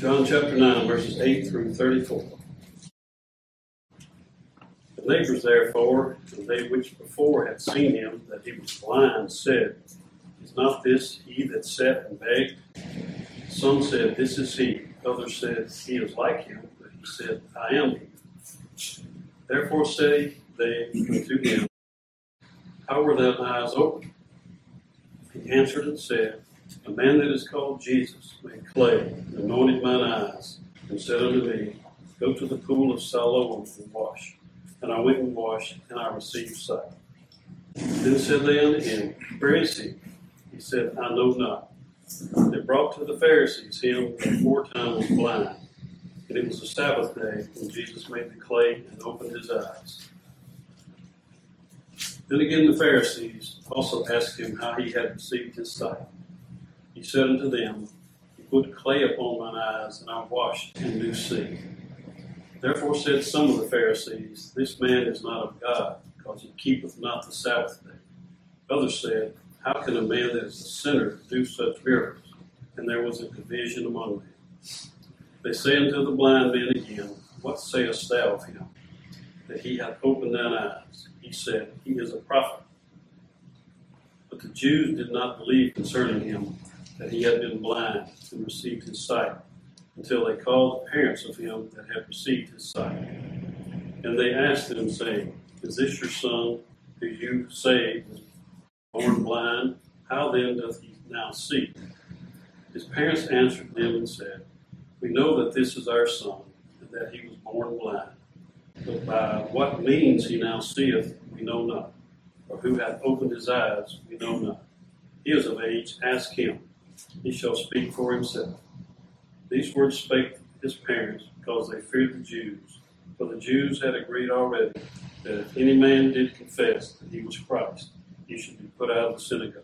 John chapter 9, verses 8 through 34. The neighbors therefore, and they which before had seen him, that he was blind, said, Is not this he that sat and begged? Some said, This is he. Others said, He is like him. But he said, I am he. Therefore say they unto him, How were thine eyes opened? He answered and said, A man that is called Jesus made clay, and anointed mine eyes, and said unto me, Go to the pool of Siloam and wash. And I went and washed, and I received sight. Then said they unto him, Where is he? He said, I know not. They brought to the Pharisees him that aforetime was blind. And it was a Sabbath day, when Jesus made the clay and opened his eyes. Then again the Pharisees also asked him how he had received his sight. He said unto them, He put clay upon mine eyes, and I washed, and do see. Therefore said some of the Pharisees, This man is not of God, because he keepeth not the Sabbath day. Others said, How can a man that is a sinner do such miracles? And there was a division among them. They say unto the blind man again, What sayest thou of him, that he hath opened thine eyes? He said, He is a prophet. But the Jews did not believe concerning him, that he had been blind and received his sight, until they called the parents of him that had received his sight. And they asked him, saying, Is this your son, who you say was born blind? How then doth he now see? His parents answered them and said, We know that this is our son, and that he was born blind. But by what means he now seeth, we know not. Or who hath opened his eyes, we know not. He is of age, ask him. He shall speak for himself. These words spake his parents, because they feared the Jews. For the Jews had agreed already that if any man did confess that he was Christ, he should be put out of the synagogue.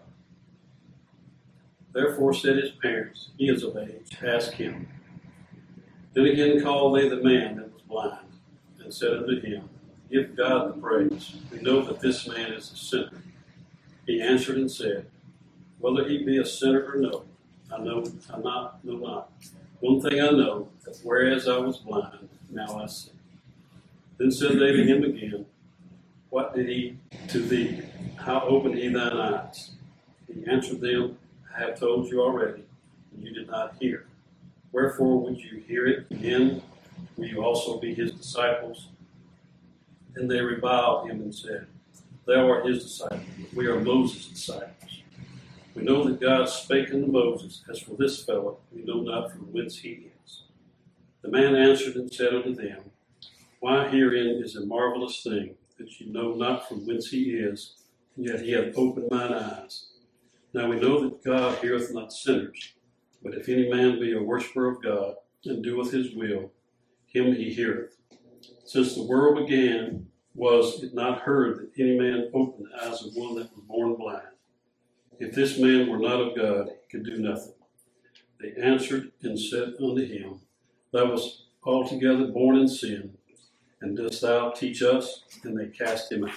Therefore said his parents, He is of age, ask him. Then again called they the man that was blind, and said unto him, Give God the praise. We know that this man is a sinner. He answered and said, Whether he be a sinner or no, I know not. One thing I know, that whereas I was blind, now I see. Then said they to him again, What did he to thee? How opened he thine eyes? He answered them, I have told you already, and you did not hear. Wherefore would you hear it again? Will you also be his disciples? Then they reviled him and said, Thou art his disciple, we are Moses' disciples. We know that God spake unto Moses, As for this fellow, we know not from whence he is. The man answered and said unto them, Why herein is a marvelous thing, that you know not from whence he is, and yet he hath opened mine eyes. Now we know that God heareth not sinners, but if any man be a worshipper of God, and doeth his will, him he heareth. Since the world began, was it not heard that any man opened the eyes of one that was born blind? If this man were not of God, he could do nothing. They answered and said unto him, Thou wast altogether born in sin, and dost thou teach us? And they cast him out.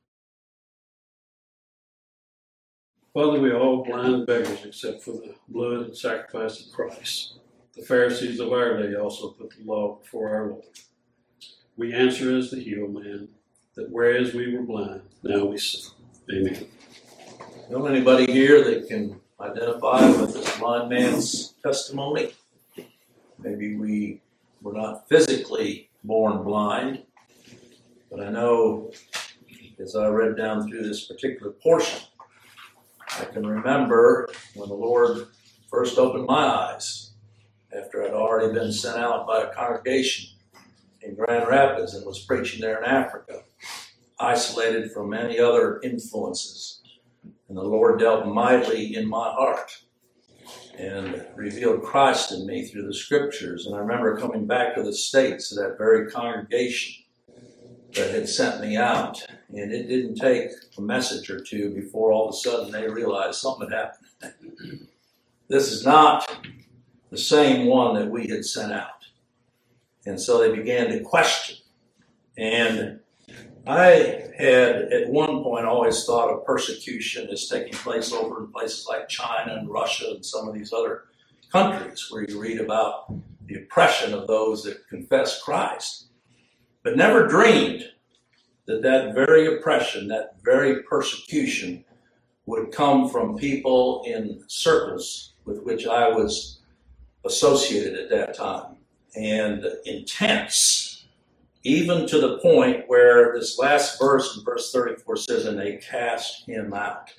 Father, we are all blind beggars except for the blood and sacrifice of Christ. The Pharisees of our day also put the law before our Lord. We answer as the healed man, that whereas we were blind, now we see. Amen. Know anybody here that can identify with this blind man's testimony? Maybe we were not physically born blind, but I know as I read down through this particular portion, I can remember when the Lord first opened my eyes after I'd already been sent out by a congregation in Grand Rapids and was preaching there in Africa, isolated from many other influences. And the Lord dealt mightily in my heart and revealed Christ in me through the scriptures. And I remember coming back to the States to that very congregation that had sent me out. And it didn't take a message or two before all of a sudden they realized something had happened. This is not the same one that we had sent out. And so they began to question. And I had at one point always thought of persecution as taking place over in places like China and Russia and some of these other countries where you read about the oppression of those that confess Christ, but never dreamed that that very oppression, that very persecution would come from people in circles with which I was associated at that time, and intense, even to the point where this last verse in verse 34 says, and they cast him out.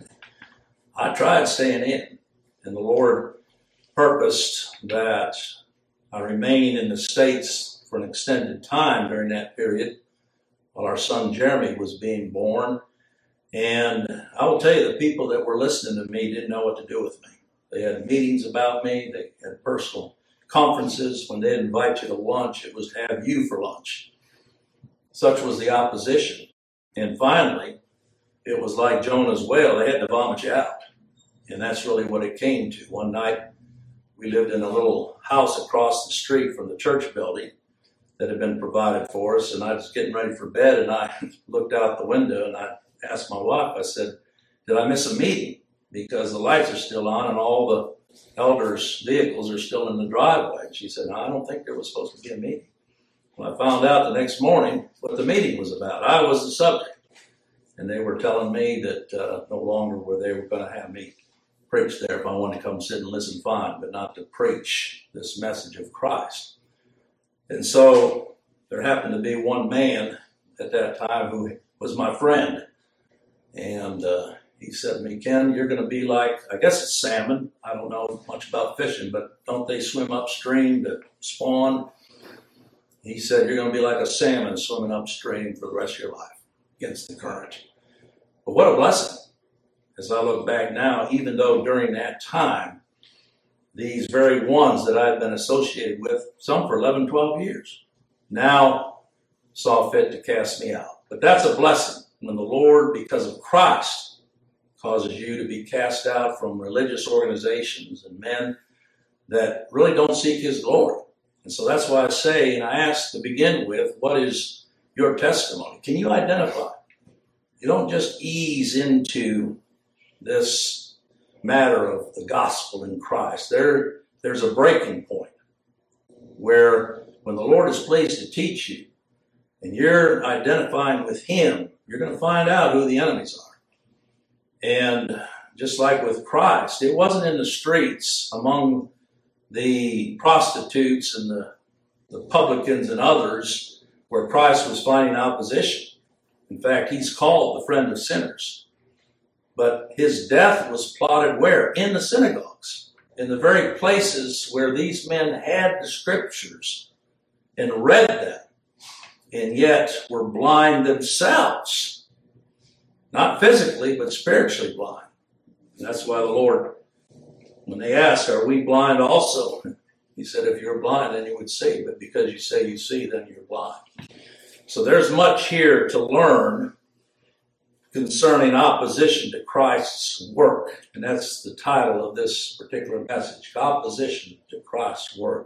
I tried staying in, and the Lord purposed that I remain in the States for an extended time during that period while our son Jeremy was being born. And I will tell you, the people that were listening to me didn't know what to do with me. They had meetings about me. They had personal conferences. When they'd invite you to lunch, it was to have you for lunch. Such was the opposition. And finally, it was like Jonah's whale. They had to vomit you out. And that's really what it came to. One night, we lived in a little house across the street from the church building that had been provided for us. And I was getting ready for bed, and I looked out the window, and I asked my wife, I said, did I miss a meeting? Because the lights are still on and all the elders' vehicles are still in the driveway. And she said, no, I don't think there was supposed to be a meeting. Well, I found out the next morning what the meeting was about. I was the subject. And they were telling me that no longer were they going to have me preach there. If I wanted to come sit and listen, fine, but not to preach this message of Christ. And so there happened to be one man at that time who was my friend. And he said to me, Ken, you're going to be like, I guess it's salmon. I don't know much about fishing, but don't they swim upstream to spawn? He said, you're going to be like a salmon swimming upstream for the rest of your life against the current. But what a blessing. As I look back now, even though during that time, these very ones that I've been associated with, some for 11, 12 years, now saw fit to cast me out. But that's a blessing when the Lord, because of Christ, causes you to be cast out from religious organizations and men that really don't seek his glory. And so that's why I say, and I ask to begin with, what is your testimony? Can you identify? You don't just ease into this matter of the gospel in Christ. There's a breaking point where when the Lord is pleased to teach you and you're identifying with him, you're going to find out who the enemies are. And just like with Christ, it wasn't in the streets among the prostitutes and the publicans and others where Christ was finding opposition. In fact, he's called the friend of sinners. But his death was plotted where? In the synagogues, in the very places where these men had the scriptures and read them, and yet were blind themselves. Not physically, but spiritually blind. And that's why the Lord, when they asked, are we blind also? He said, if you're blind, then you would see. But because you say you see, then you're blind. So there's much here to learn concerning opposition to Christ's work. And that's the title of this particular message, Opposition to Christ's Work.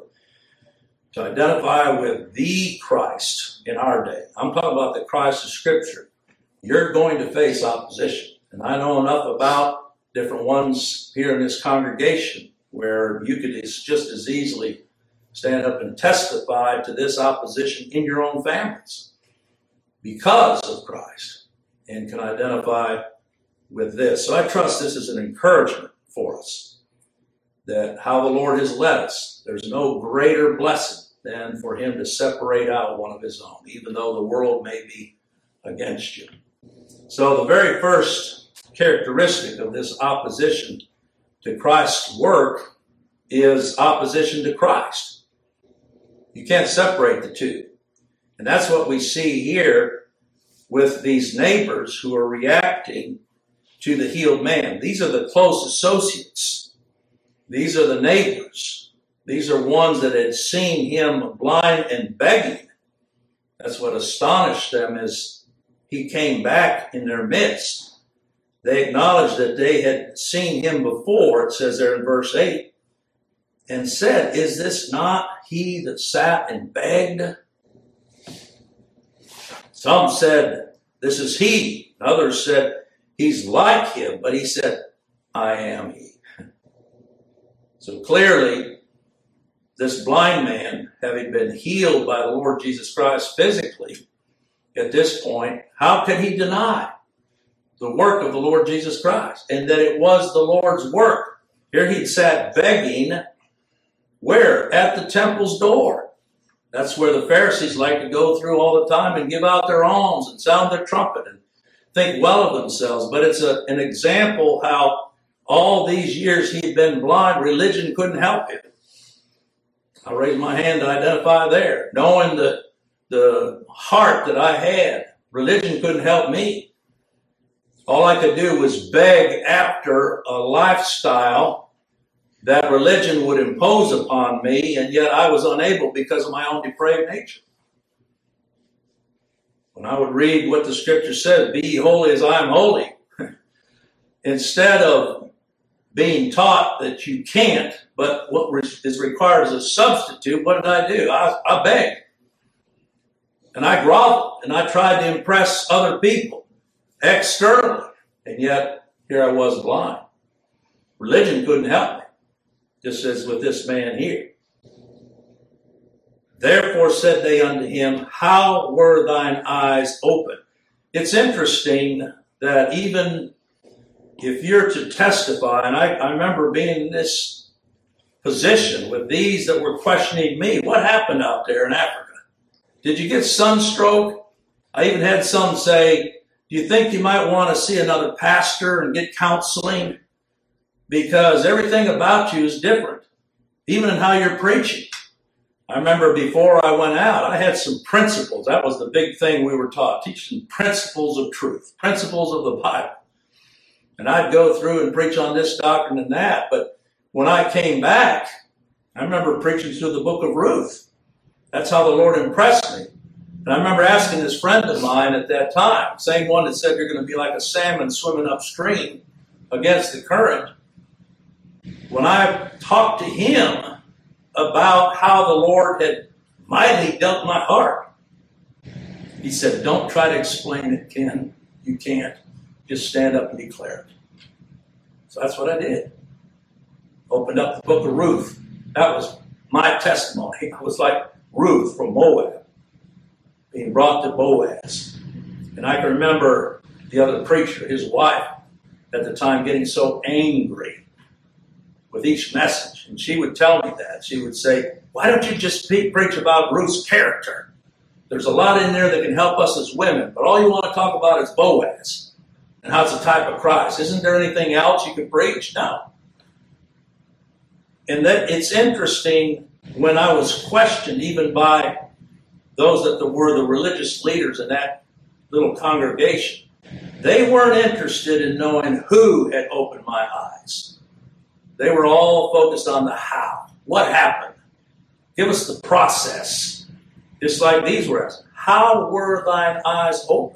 To identify with the Christ in our day. I'm talking about the Christ of Scripture. You're going to face opposition. And I know enough about different ones here in this congregation where you could just as easily stand up and testify to this opposition in your own families because of Christ and can identify with this. So I trust this is an encouragement for us that how the Lord has led us. There's no greater blessing than for him to separate out one of his own, even though the world may be against you. So the very first characteristic of this opposition to Christ's work is opposition to Christ. You can't separate the two. And that's what we see here with these neighbors who are reacting to the healed man. These are the close associates. These are the neighbors. These are ones that had seen him blind and begging. That's what astonished them as he came back in their midst. They acknowledged that they had seen him before, it says there in verse 8, and said, is this not he that sat and begged? Some said, this is he. Others said, he's like him. But he said, I am he. So clearly, this blind man, having been healed by the Lord Jesus Christ physically, at this point, how could he deny the work of the Lord Jesus Christ and that it was the Lord's work? Here he'd sat begging, where? At the temple's door. That's where the Pharisees like to go through all the time and give out their alms and sound their trumpet and think well of themselves. But it's an example how all these years he'd been blind, religion couldn't help him. I raised my hand to identify there, knowing the heart that I had. Religion couldn't help me. All I could do was beg after a lifestyle that religion would impose upon me, and yet I was unable because of my own depraved nature. When I would read what the scripture says, be ye holy as I am holy, instead of being taught that you can't, but what is required as a substitute, what did I do? I begged. And I groveled, and I tried to impress other people externally, and yet here I was blind. Religion couldn't help me, just as with this man here. Therefore said they unto him, how were thine eyes open? It's interesting that even if you're to testify, and I remember being in this position with these that were questioning me, what happened out there in Africa? Did you get sunstroke? I even had some say, do you think you might want to see another pastor and get counseling? Because everything about you is different, even in how you're preaching. I remember before I went out, I had some principles. That was the big thing we were taught, teaching principles of truth, principles of the Bible. And I'd go through and preach on this doctrine and that. But when I came back, I remember preaching through the book of Ruth. That's how the Lord impressed me. And I remember asking this friend of mine at that time, same one that said you're going to be like a salmon swimming upstream against the current. When I talked to him about how the Lord had mightily dealt my heart, he said, don't try to explain it, Ken. You can't. Just stand up and declare it. So that's what I did. Opened up the book of Ruth. That was my testimony. I was like Ruth from Moab, being brought to Boaz. And I can remember the other preacher, his wife, at the time getting so angry with each message. And she would tell me that. She would say, why don't you just preach about Ruth's character? There's a lot in there that can help us as women, but all you want to talk about is Boaz and how it's a type of Christ. Isn't there anything else you could preach? No. And that it's interesting, when I was questioned even by those that were the religious leaders in that little congregation, they weren't interested in knowing who had opened my eyes. They were all focused on the how. What happened? Give us the process. Just like these were asked. How were thine eyes open?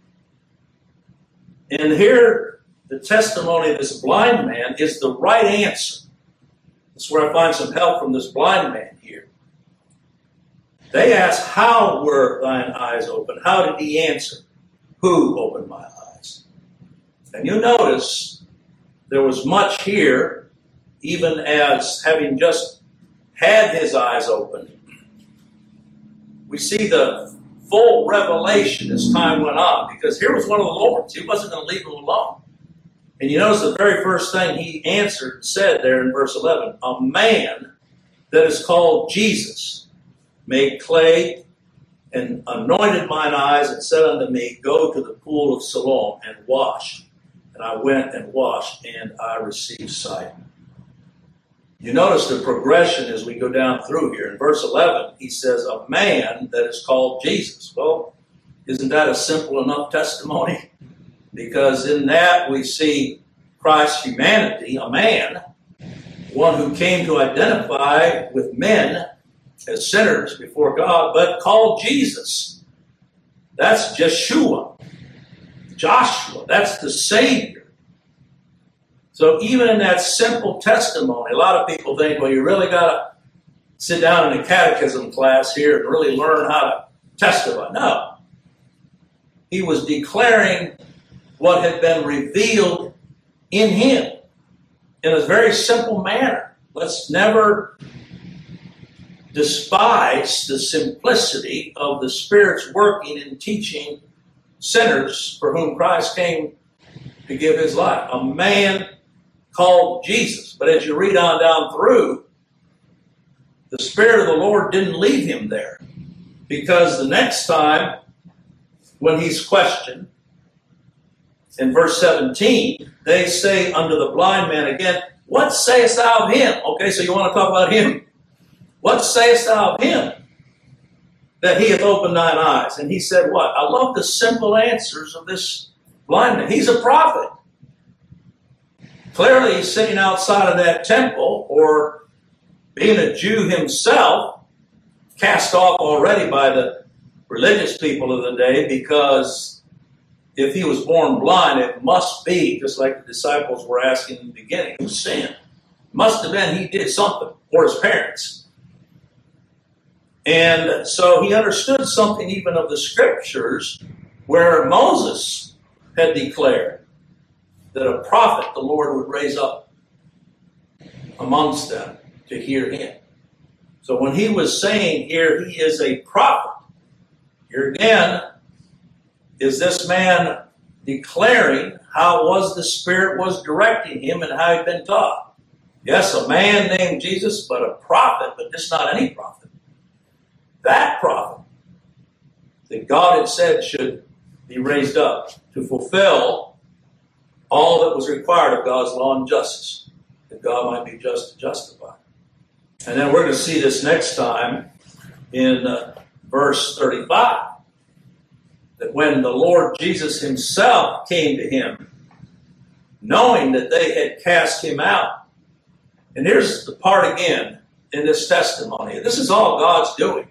And here, the testimony of this blind man is the right answer. That's where I find some help from this blind man here. They asked, how were thine eyes open? How did he answer? Who opened my eyes? And you notice there was much here, even as having just had his eyes opened. We see the full revelation as time went on, because here was one of the Lord's. He wasn't going to leave him alone. And you notice the very first thing he answered, said there in verse 11, a man that is called Jesus made clay and anointed mine eyes and said unto me, go to the pool of Siloam and wash. And I went and washed, and I received sight. You notice the progression as we go down through here. In verse 11, he says, a man that is called Jesus. Well, isn't that a simple enough testimony? Because in that we see Christ's humanity, a man, one who came to identify with men as sinners before God, but called Jesus. That's Joshua. That's the Savior. So even in that simple testimony, a lot of people think, well, you really got to sit down in a catechism class here and really learn how to testify. No. He was declaring what had been revealed in him in a very simple manner. Let's never despise the simplicity of the Spirit's working and teaching sinners for whom Christ came to give his life. A man called Jesus. But as you read on down through, the Spirit of the Lord didn't leave him there. Because the next time, when he's questioned, in verse 17, they say unto the blind man again, what sayest thou of him? Okay, so you want to talk about him. What sayest thou of him that he hath opened thine eyes? And he said what? I love the simple answers of this blind man. He's a prophet. Clearly he's sitting outside of that temple, or being a Jew himself, cast off already by the religious people of the day, because if he was born blind, it must be, just like the disciples were asking in the beginning, who sinned? Must have been he did something, or his parents. And so he understood something even of the scriptures, where Moses had declared that a prophet the Lord would raise up amongst them to hear him. So when he was saying here he is a prophet, here again is this man declaring how was the Spirit was directing him and how he'd been taught. Yes, a man named Jesus, but a prophet, but just not any prophet. That prophet that God had said should be raised up to fulfill all that was required of God's law and justice, that God might be just to justify. And then we're going to see this next time in verse 35. That when the Lord Jesus himself came to him, knowing that they had cast him out. And here's the part again in this testimony. This is all God's doing.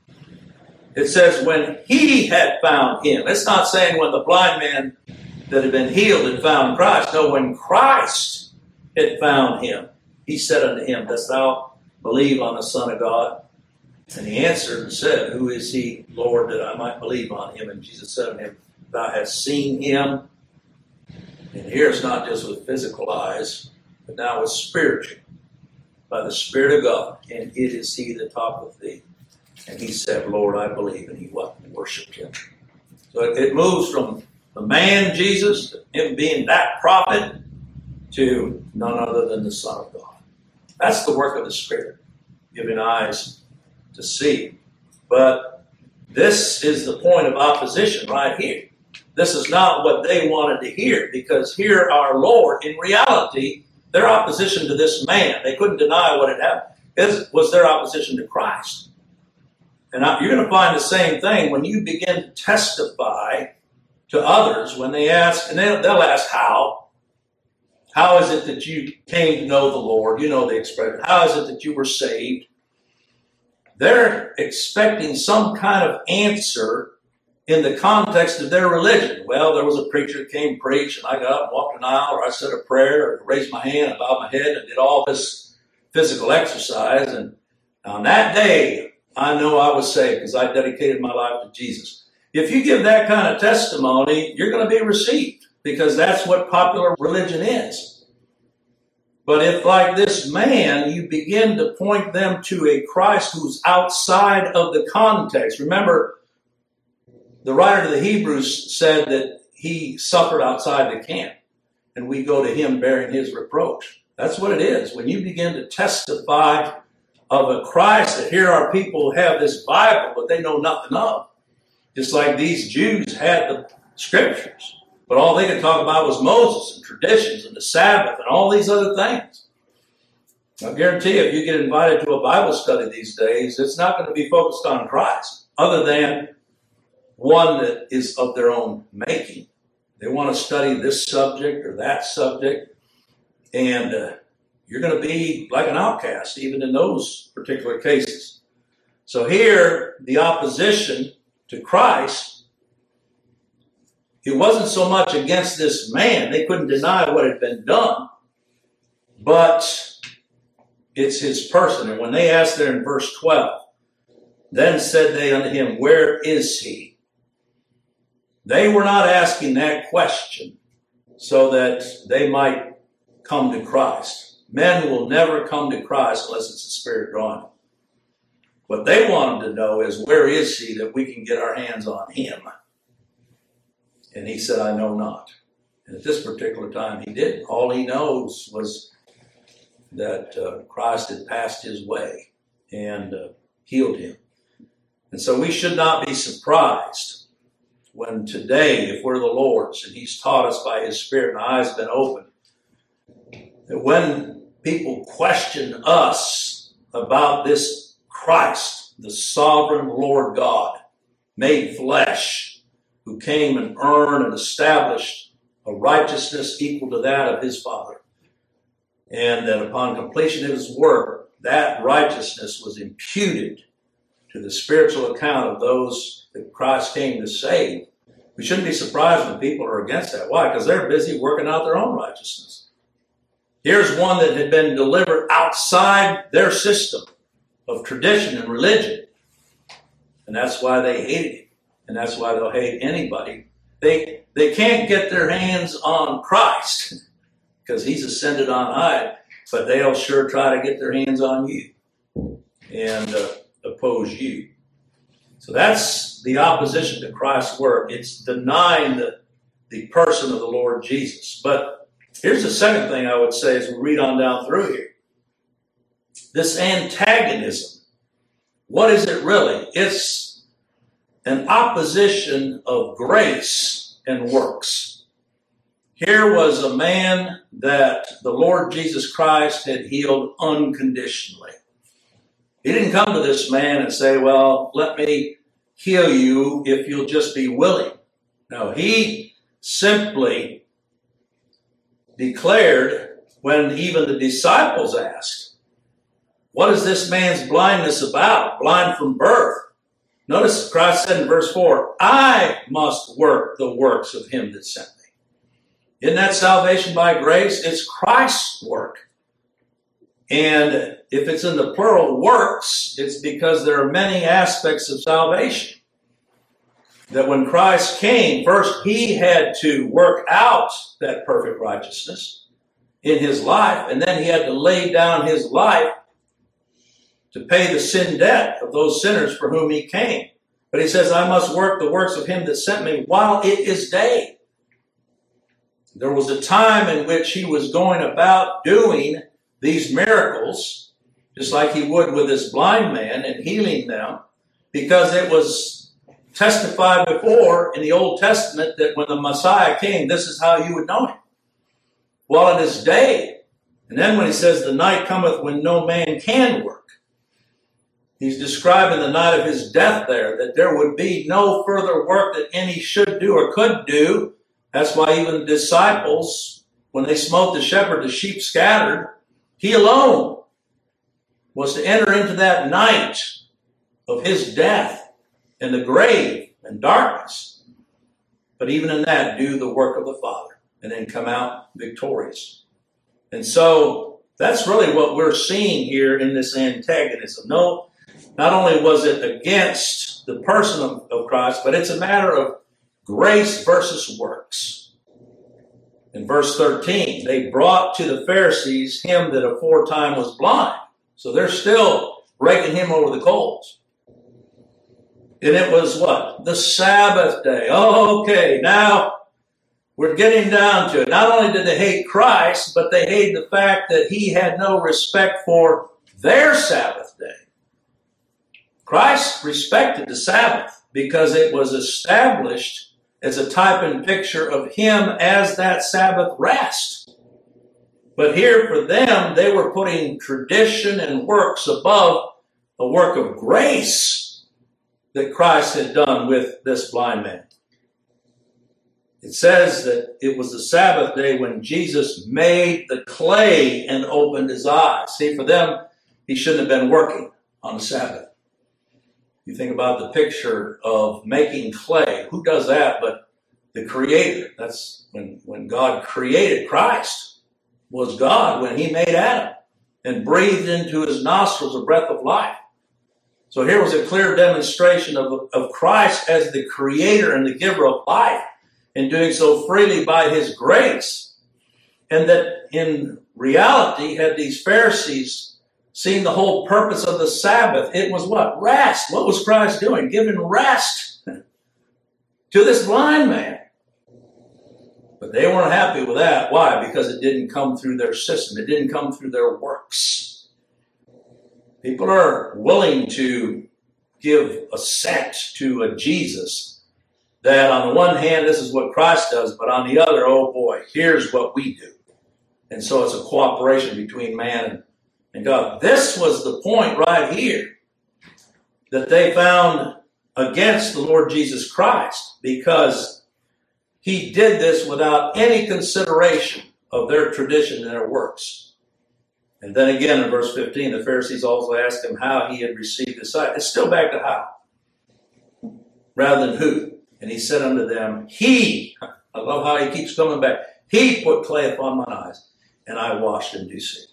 It says when he had found him. It's not saying when the blind man that had been healed had found Christ. No, when Christ had found him, he said unto him, dost thou believe on the Son of God? And he answered and said, who is he, Lord, that I might believe on him? And Jesus said unto him, thou hast seen him. And here it's not just with physical eyes, but now with spiritual, by the Spirit of God. And it is he that talketh with thee. And he said, Lord, I believe. And he wept and worshipped him. So it moves from the man Jesus, him being that prophet, to none other than the Son of God. That's the work of the Spirit, giving eyes to see. But this is the point of opposition right here. This is not what they wanted to hear, because here our Lord, in reality, their opposition to this man, they couldn't deny what had happened, was their opposition to Christ. And you're going to find the same thing when you begin to testify to others when they ask, and they'll ask how. How is it that you came to know the Lord? You know the expression. How is it that you were saved? They're expecting some kind of answer in the context of their religion. Well, there was a preacher that came preach, and I got up and walked an aisle, or I said a prayer, or raised my hand, and bowed my head, and did all this physical exercise. And on that day, I know I was saved because I dedicated my life to Jesus. If you give that kind of testimony, you're going to be received, because that's what popular religion is. But if, like this man, you begin to point them to a Christ who's outside of the context. Remember, the writer of the Hebrews said that he suffered outside the camp, and we go to him bearing his reproach. That's what it is. When you begin to testify of a Christ, that here are people who have this Bible, but they know nothing of. Just like these Jews had the scriptures. But all they could talk about was Moses and traditions and the Sabbath and all these other things. I guarantee you, if you get invited to a Bible study these days, it's not going to be focused on Christ, other than one that is of their own making. They want to study this subject or that subject, and you're going to be like an outcast, even in those particular cases. So here, the opposition to Christ, it wasn't so much against this man. They couldn't deny what had been done, but it's his person. And when they asked there in verse 12, then said they unto him, where is he? They were not asking that question so that they might come to Christ. Men will never come to Christ unless it's the Spirit drawing them. What they wanted to know is, where is he that we can get our hands on him? And he said, I know not. And at this particular time, he didn't. All he knows was that Christ had passed his way and healed him. And so we should not be surprised when today, if we're the Lord's and he's taught us by his Spirit and our eyes have been opened, that when people question us about this Christ, the sovereign Lord God, made flesh, who came and earned and established a righteousness equal to that of his Father, and that upon completion of his work, that righteousness was imputed to the spiritual account of those that Christ came to save. We shouldn't be surprised when people are against that. Why? Because they're busy working out their own righteousness. Here's one that had been delivered outside their system of tradition and religion. And that's why they hated him. And that's why they'll hate anybody. They can't get their hands on Christ because he's ascended on high, but they'll sure try to get their hands on you and oppose you. So that's the opposition to Christ's work. It's denying the person of the Lord Jesus. But here's the second thing I would say as we read on down through here. This antagonism, what is it really? It's an opposition of grace and works. Here was a man that the Lord Jesus Christ had healed unconditionally. He didn't come to this man and say, well, let me heal you if you'll just be willing. No, he simply declared, when even the disciples asked, what is this man's blindness about? Blind from birth. Notice Christ said in verse 4, I must work the works of him that sent me. Isn't that salvation by grace? It's Christ's work. And if it's in the plural works, it's because there are many aspects of salvation. That when Christ came, first he had to work out that perfect righteousness in his life, and then he had to lay down his life to pay the sin debt of those sinners for whom he came. But he says, I must work the works of him that sent me while it is day. There was a time in which he was going about doing these miracles, just like he would with this blind man, and healing them, because it was testified before in the Old Testament that when the Messiah came, this is how you would know him. While it is day. And then when he says the night cometh when no man can work, he's describing the night of his death there, that there would be no further work that any should do or could do. That's why even the disciples, when they smote the shepherd, the sheep scattered, he alone was to enter into that night of his death and the grave and darkness. But even in that, do the work of the Father and then come out victorious. And so that's really what we're seeing here in this antagonism. No, not only was it against the person of Christ, but it's a matter of grace versus works. In verse 13, they brought to the Pharisees him that aforetime was blind. So they're still raking him over the coals. And it was what? The Sabbath day. Oh, okay, now we're getting down to it. Not only did they hate Christ, but they hated the fact that he had no respect for their Sabbath day. Christ respected the Sabbath because it was established as a type and picture of him as that Sabbath rest. But here for them, they were putting tradition and works above the work of grace that Christ had done with this blind man. It says that it was the Sabbath day when Jesus made the clay and opened his eyes. See, for them, he shouldn't have been working on the Sabbath. You think about the picture of making clay. Who does that but the Creator? That's when God created Christ. Was God when he made Adam and breathed into his nostrils a breath of life. So here was a clear demonstration of Christ as the Creator and the giver of life, and doing so freely by his grace. And that in reality, had these Pharisees seeing the whole purpose of the Sabbath, it was what? Rest. What was Christ doing? Giving rest to this blind man. But they weren't happy with that. Why? Because it didn't come through their system. It didn't come through their works. People are willing to give assent to a Jesus that on the one hand, this is what Christ does, but on the other, oh boy, here's what we do. And so it's a cooperation between man and God. This was the point right here that they found against the Lord Jesus Christ, because he did this without any consideration of their tradition and their works. And then again in verse 15, the Pharisees also asked him how he had received his sight. It's still back to how, rather than who. And he said unto them, he, I love how he keeps coming back, he put clay upon mine eyes, and I washed and do see.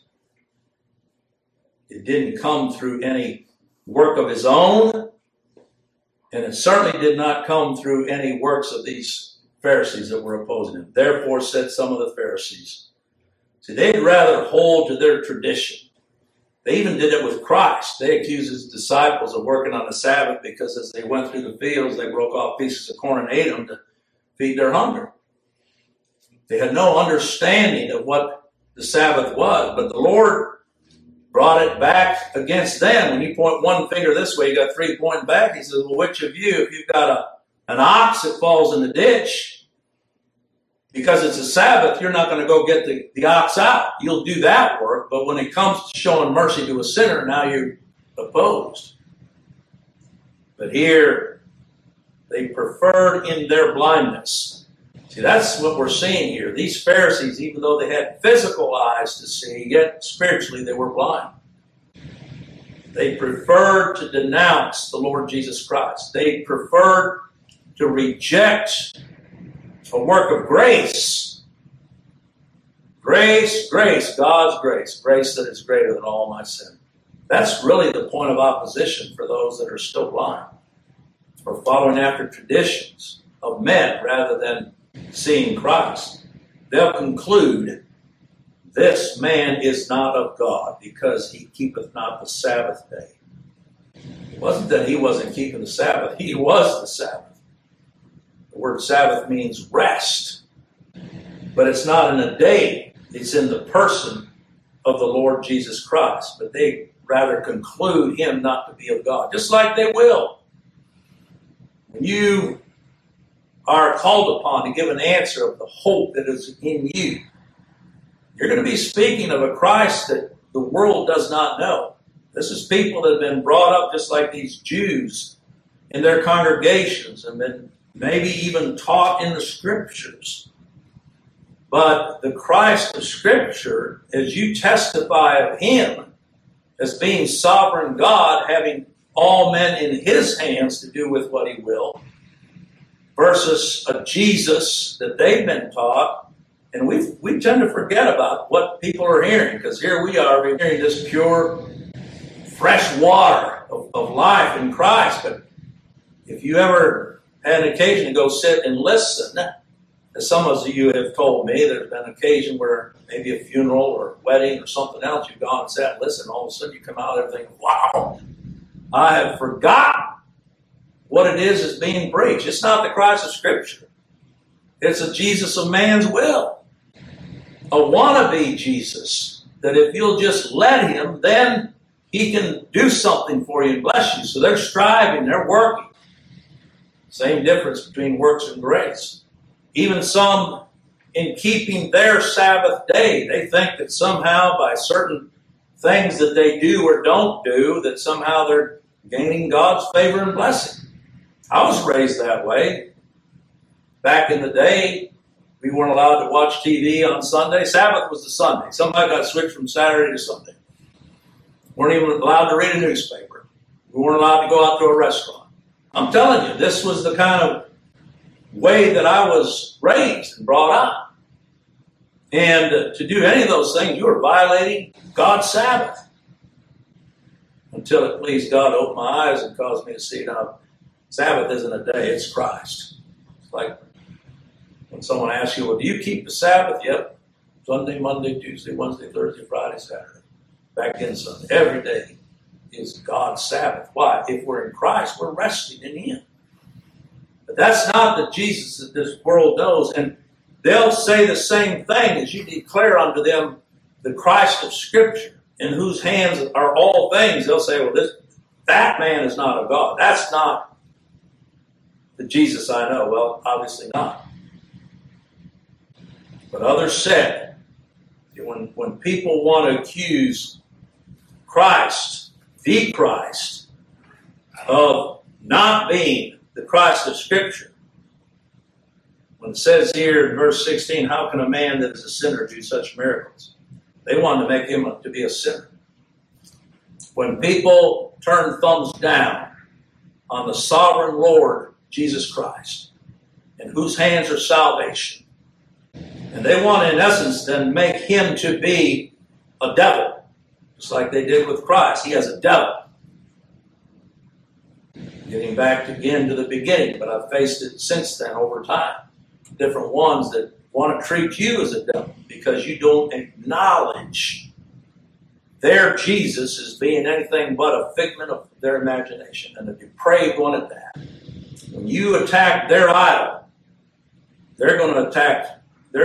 It didn't come through any work of his own, and it certainly did not come through any works of these Pharisees that were opposing him. Therefore said some of the Pharisees. See, they'd rather hold to their tradition. They even did it with Christ. They accused his disciples of working on the Sabbath because as they went through the fields, they broke off pieces of corn and ate them to feed their hunger. They had no understanding of what the Sabbath was, but the Lord brought it back against them. When you point one finger this way, you got three pointing back. He says, well, which of you, if you've got an ox that falls in the ditch, because it's a Sabbath, you're not going to go get the ox out. You'll do that work, but when it comes to showing mercy to a sinner, now you're opposed. But here, they preferred in their blindness. See, that's what we're seeing here. These Pharisees, even though they had physical eyes to see, yet spiritually they were blind. They preferred to denounce the Lord Jesus Christ. They preferred to reject a work of grace. Grace, grace, God's grace. Grace that is greater than all my sin. That's really the point of opposition for those that are still blind. For following after traditions of men rather than seeing Christ. They'll conclude, this man is not of God because he keepeth not the Sabbath day. It wasn't that he wasn't keeping the Sabbath. He was the Sabbath. The word Sabbath means rest. But it's not in a day. It's in the person of the Lord Jesus Christ. But they rather conclude him not to be of God. Just like they will. When you are called upon to give an answer of the hope that is in you, you're going to be speaking of a Christ that the world does not know. This is people that have been brought up just like these Jews in their congregations and been maybe even taught in the Scriptures. But the Christ of Scripture, as you testify of him as being sovereign God, having all men in his hands to do with what he will, versus a Jesus that they've been taught. And we tend to forget about what people are hearing, because here we are, we're hearing this pure, fresh water of life in Christ. But if you ever had an occasion to go sit and listen, as some of you have told me, there's been an occasion where maybe a funeral or a wedding or something else, you've gone and sat and listened, all of a sudden you come out there thinking, wow, I have forgotten what it is that's being preached. It's not the Christ of Scripture. It's a Jesus of man's will. A wannabe Jesus, that if you'll just let him, then he can do something for you and bless you. So they're striving, they're working. Same difference between works and grace. Even some, in keeping their Sabbath day, they think that somehow by certain things that they do or don't do, that somehow they're gaining God's favor and blessing. I was raised that way. Back in the day, we weren't allowed to watch TV on Sunday. Sabbath was the Sunday. Somebody got switched from Saturday to Sunday. Weren't even allowed to read a newspaper. We weren't allowed to go out to a restaurant. I'm telling you, this was the kind of way that I was raised and brought up. And to do any of those things, you were violating God's Sabbath. Until it pleased God to open my eyes and caused me to see now, Sabbath isn't a day, it's Christ. It's like when someone asks you, well, do you keep the Sabbath? Yep. Sunday, Monday, Tuesday, Wednesday, Thursday, Friday, Saturday. back in Sunday. Every day is God's Sabbath. Why? If we're in Christ, we're resting in Him. But that's not the Jesus that this world knows. And they'll say the same thing as you declare unto them the Christ of Scripture, in whose hands are all things. They'll say, well, that man is not of God. That's not the Jesus I know. Well, obviously not. But others said, when people want to accuse Christ, the Christ, of not being the Christ of Scripture, when it says here in verse 16, how can a man that is a sinner do such miracles? They wanted to make him to be a sinner. When people turn thumbs down on the sovereign Lord Jesus Christ, in whose hands are salvation, and they want, in essence, then make him to be a devil, just like they did with Christ. He has a devil. Getting back again to the beginning, but I've faced it since then over time. Different ones that want to treat you as a devil because you don't acknowledge their Jesus as being anything but a figment of their imagination, and a depraved one at that. When you attack their idol, they're going to attack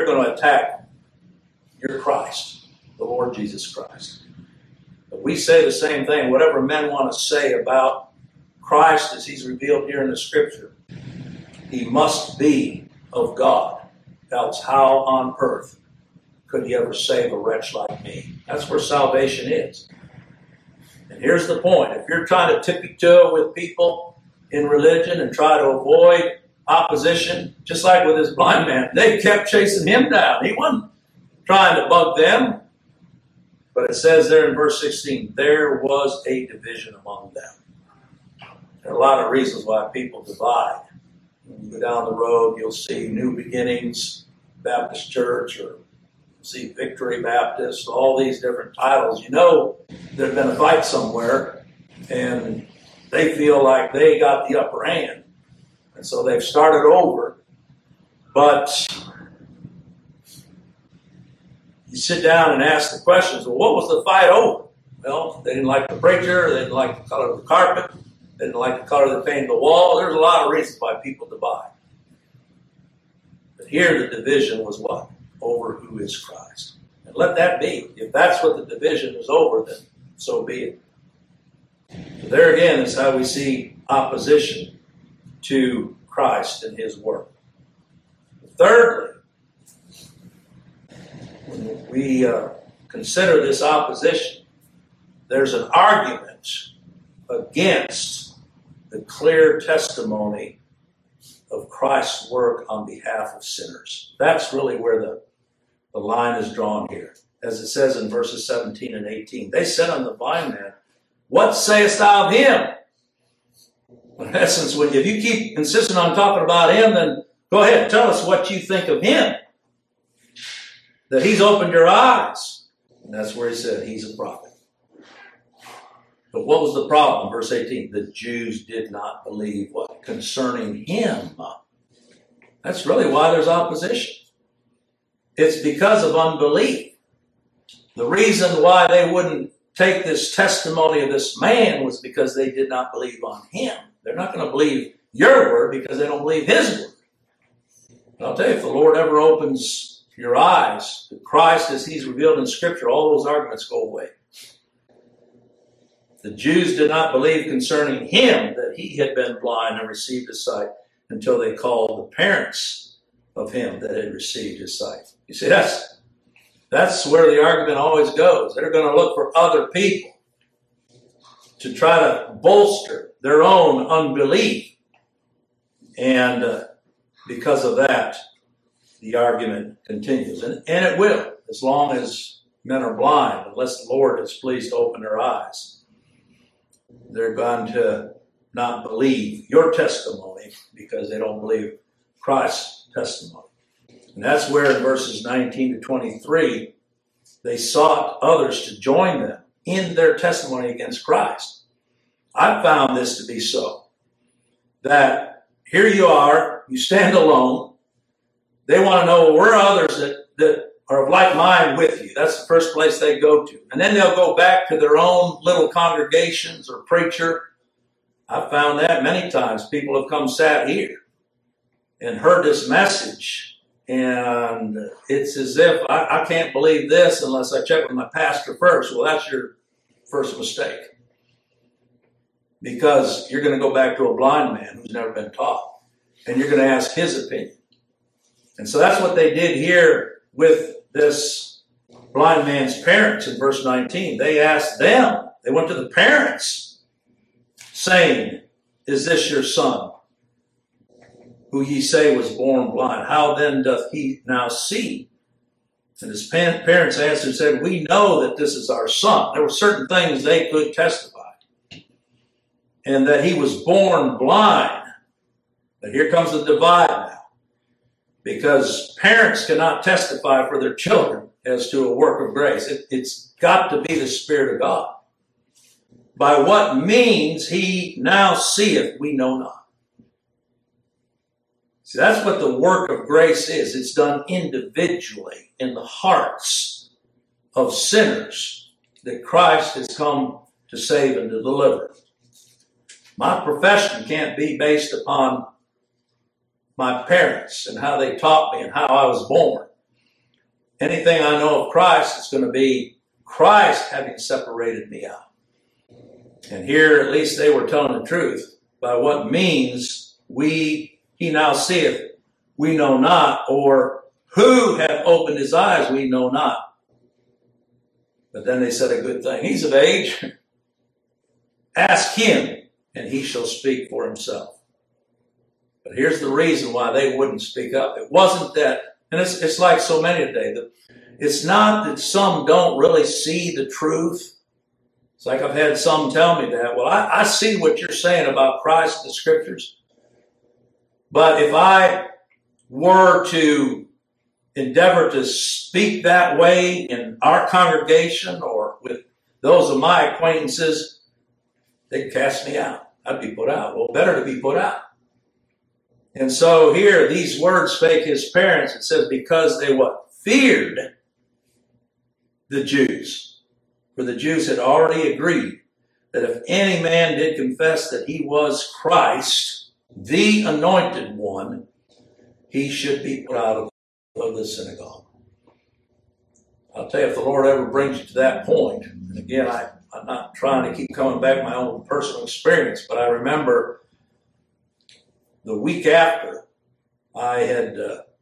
your Christ, the Lord Jesus Christ. But we say the same thing. Whatever men want to say about Christ as He's revealed here in the Scripture, He must be of God. Else how on earth could He ever save a wretch like me? That's where salvation is. And here's the point. If you're trying to tippy-toe with people in religion and try to avoid opposition, just like with this blind man, they kept chasing him down. He wasn't trying to bug them. But it says there in verse 16, there was a division among them. There are a lot of reasons why people divide. When you go down the road, you'll see New Beginnings Baptist Church, or see Victory Baptist, all these different titles. You know there's been a fight somewhere, and they feel like they got the upper hand. And so they've started over. But you sit down and ask the questions, well, what was the fight over? Well, they didn't like the preacher, they didn't like the color of the carpet, they didn't like the color of the paint of the wall. There's a lot of reasons why people divide. But here the division was what? Over who is Christ. And let that be. If that's what the division is over, then so be it. So there again is how we see opposition to Christ and His work. Thirdly, when we consider this opposition, there's an argument against the clear testimony of Christ's work on behalf of sinners. That's really where the line is drawn here. As it says in verses 17 and 18, they said unto the blind man, what sayest thou of him? In essence, if you keep insisting on talking about him, then go ahead and tell us what you think of him. That he's opened your eyes. And that's where he said he's a prophet. But what was the problem? Verse 18, the Jews did not believe what? Concerning him. That's really why there's opposition. It's because of unbelief. The reason why they wouldn't take this testimony of this man was because they did not believe on him. They're not going to believe your word because they don't believe his word. And I'll tell you, if the Lord ever opens your eyes to Christ as he's revealed in Scripture, all those arguments go away. The Jews did not believe concerning him that he had been blind and received his sight until they called the parents of him that had received his sight. You see, that's where the argument always goes. They're going to look for other people to try to bolster their own unbelief. And because of that, the argument continues. And it will, as long as men are blind, unless the Lord is pleased to open their eyes. They're going to not believe your testimony because they don't believe Christ's testimony. And that's where in verses 19 to 23, they sought others to join them in their testimony against Christ. I've found this to be so. That here you are, you stand alone. They want to know, where are others that are of like mind with you. That's the first place they go to. And then they'll go back to their own little congregations or preacher. I've found that many times. People have come sat here and heard this message. And it's as if I can't believe this unless I check with my pastor first. Well, that's your first mistake. Because you're going to go back to a blind man who's never been taught. And you're going to ask his opinion. And so that's what they did here with this blind man's parents in verse 19. They asked them, they went to the parents, saying, "Is this your son, who ye say was born blind? How then doth he now see?" And his parents answered and said, "We know that this is our son." There were certain things they could testify. And that he was born blind. But here comes the divide now. Because parents cannot testify for their children as to a work of grace. It's got to be the Spirit of God. By what means he now seeth, we know not. See, that's what the work of grace is. It's done individually in the hearts of sinners that Christ has come to save and to deliver. My profession can't be based upon my parents and how they taught me and how I was born. Anything I know of Christ is going to be Christ having separated me out. And here, at least they were telling the truth. By what means he now seeth, we know not, or who hath opened his eyes, we know not. But then they said a good thing. He's of age. Ask him, and he shall speak for himself. But here's the reason why they wouldn't speak up. It wasn't that, and it's like so many today, it's not that some don't really see the truth. It's like I've had some tell me that. Well, I see what you're saying about Christ in the Scriptures. But if I were to endeavor to speak that way in our congregation or with those of my acquaintances, they'd cast me out. I'd be put out. Well, better to be put out. And so here, these words spake his parents. It says, because they what? Feared the Jews. For the Jews had already agreed that if any man did confess that he was Christ, the anointed one, he should be put out of the synagogue. I'll tell you, if the Lord ever brings you to that point, and again, I'm not trying to keep coming back to my own personal experience, but I remember the week after I had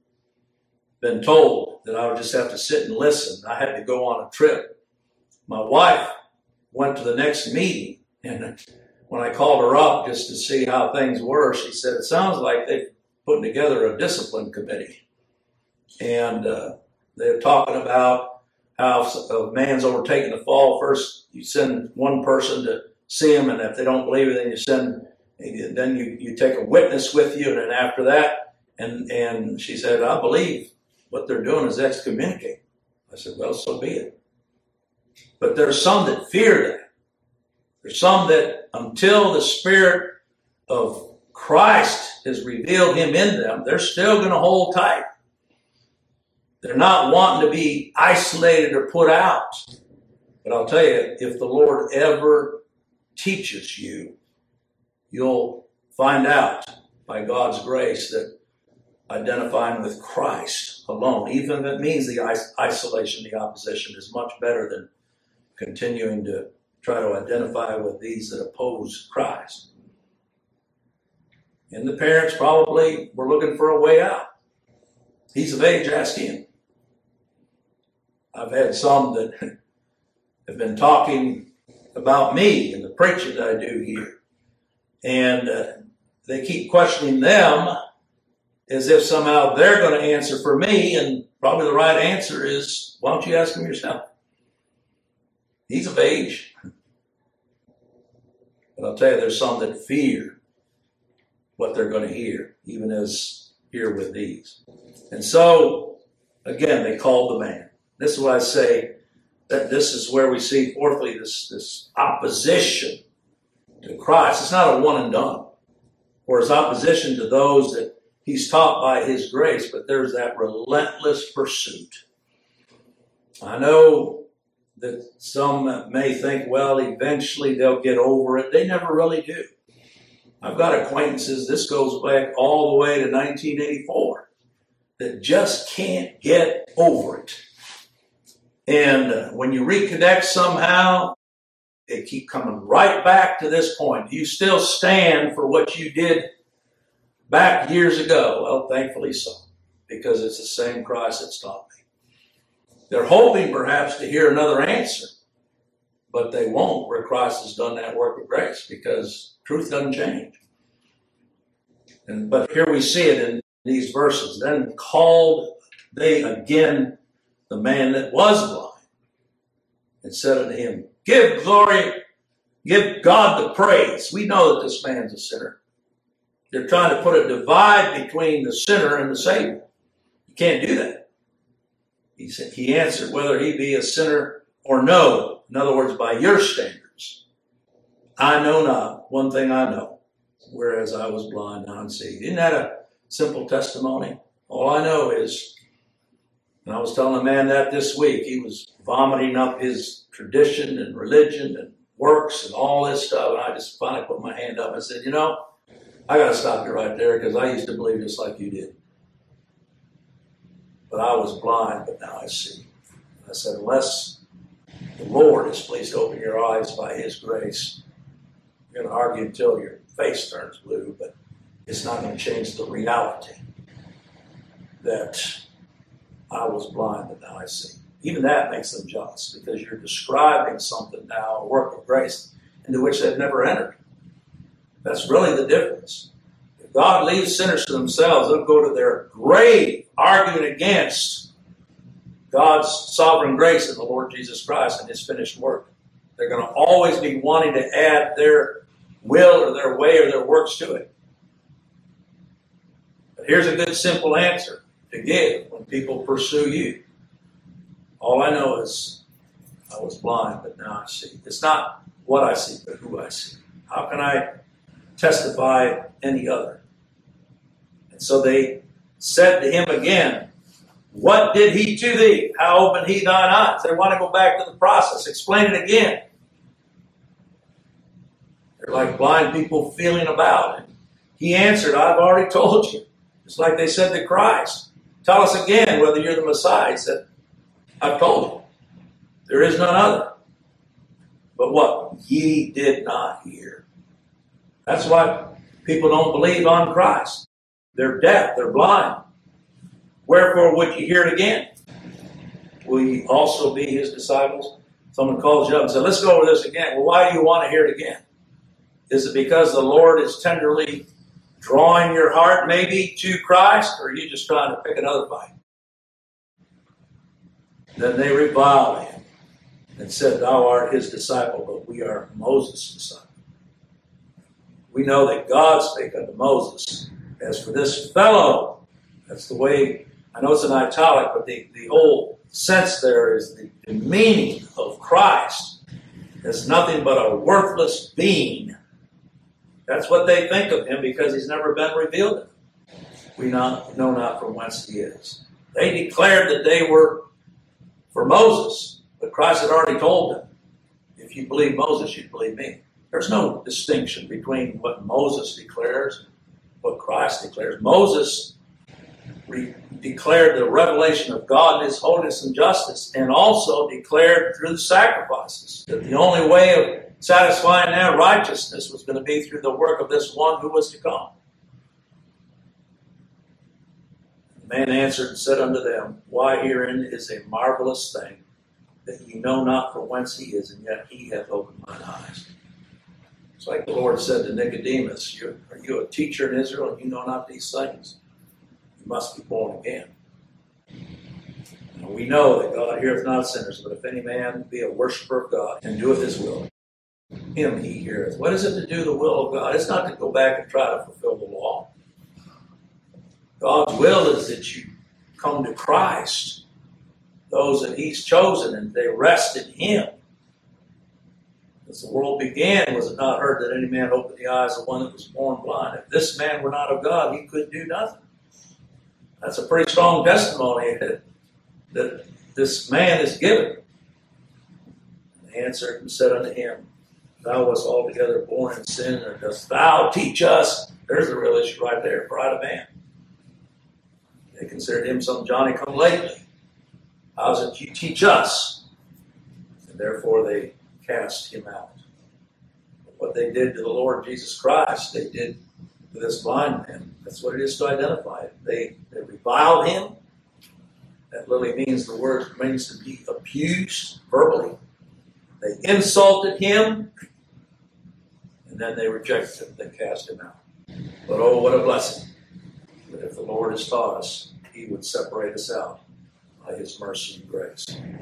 been told that I would just have to sit and listen. I had to go on a trip. My wife went to the next meeting, and when I called her up just to see how things were, she said, it sounds like they're putting together a discipline committee. And they're talking about how a man's overtaken the fall. First, you send one person to see him, and if they don't believe it, then you take a witness with you, and then after that, and she said, I believe what they're doing is excommunicate. I said, well, so be it. But there's some that fear that. There's some that until the Spirit of Christ has revealed him in them, they're still going to hold tight. They're not wanting to be isolated or put out. But I'll tell you, if the Lord ever teaches you, you'll find out by God's grace that identifying with Christ alone, even if it means the isolation, the opposition, is much better than continuing to try to identify with these that oppose Christ. And the parents probably were looking for a way out. He's of age, ask him. I've had some that have been talking about me and the preaching that I do here. And they keep questioning them as if somehow they're going to answer for me. And probably the right answer is, why don't you ask him yourself? He's of age. But I'll tell you, there's some that fear what they're going to hear, even as here with these. And so, again, they called the man. This is why I say that this is where we see, fourthly, this opposition to Christ. It's not a one and done, or his opposition to those that he's taught by his grace, but there's that relentless pursuit. I know that some may think, well, eventually they'll get over it. They never really do. I've got acquaintances, this goes back all the way to 1984, that just can't get over it. And when you reconnect somehow, they keep coming right back to this point. Do you still stand for what you did back years ago? Well, thankfully so, because it's the same Christ that's taught me. They're hoping perhaps to hear another answer, but they won't where Christ has done that work of grace, because truth doesn't change. But here we see it in these verses. Then called they again the man that was blind, and said unto him, give glory, give God the praise. We know that this man's a sinner. They're trying to put a divide between the sinner and the Savior. You can't do that. He said, he answered, whether he be a sinner or no. In other words, by your standards. I know not. One thing I know, whereas I was blind, now I see. Isn't that a simple testimony? All I know is, and I was telling a man that this week, he was vomiting up his tradition and religion and works and all this stuff. And I just finally put my hand up and said, I got to stop you right there, because I used to believe just like you did. But I was blind, but now I see. I said, unless the Lord is pleased to open your eyes by his grace, you're going to argue until your face turns blue, but it's not going to change the reality that I was blind, but now I see. Even that makes them jealous, because you're describing something now, a work of grace, into which they've never entered. That's really the difference. If God leaves sinners to themselves, they'll go to their grave arguing against God's sovereign grace in the Lord Jesus Christ and his finished work. They're going to always be wanting to add their will or their way or their works to it. But here's a good simple answer to give when people pursue you. All I know is I was blind, but now I see. It's not what I see, but who I see. How can I testify any other? And so they said to him again, what did he to thee? How opened he thine eyes? They want to go back to the process. Explain it again. They're like blind people feeling about it. He answered, I've already told you. It's like they said to Christ, tell us again whether you're the Messiah. He said, I've told you. There is none other. But what? Ye did not hear. That's why people don't believe on Christ. They're deaf. They're blind. Wherefore would you hear it again? Will you also be his disciples? Someone calls you up and says, let's go over this again. Well, why do you want to hear it again? Is it because the Lord is tenderly drawing your heart maybe to Christ, or are you just trying to pick another fight? Then they reviled him and said, thou art his disciple, but we are Moses' disciple. We know that God spake unto Moses. As for this fellow, that's the way, I know it's in italic, but the whole sense there is the meaning of Christ is nothing but a worthless being. That's what they think of him, because he's never been revealed to them. We know not from whence he is. They declared that they were for Moses, but Christ had already told them, if you believe Moses, you believe me. There's no distinction between what Moses declares and what Christ declares. Moses declared the revelation of God and his holiness and justice, and also declared through the sacrifices that the only way of satisfying their righteousness was going to be through the work of this one who was to come. The man answered and said unto them, why herein is a marvelous thing, that ye know not from whence he is, and yet he hath opened mine eyes. It's like the Lord said to Nicodemus, are you a teacher in Israel, and you know not these things? You must be born again. And we know that God heareth not sinners, but if any man be a worshiper of God and doeth his will, him he heareth. What is it to do the will of God? It's not to go back and try to fulfill the law. God's will is that you come to Christ, those that he's chosen, and they rest in him. As the world began, was it not heard that any man opened the eyes of one that was born blind? If this man were not of God, he could do nothing. That's a pretty strong testimony that this man is given? And they answered and said unto him, Thou wast altogether born in sin, and dost thou teach us? There's the real issue right there, pride of man. They considered him some Johnny-come-lately. How is it you teach us? And therefore they cast him out. But what they did to the Lord Jesus Christ, they did to this blind man. That's what it is to identify it. They reviled him. That literally means the word means to be abused verbally. They insulted him, and then they rejected him. They cast him out. But oh, what a blessing that if the Lord has taught us, He would separate us out by His mercy and grace.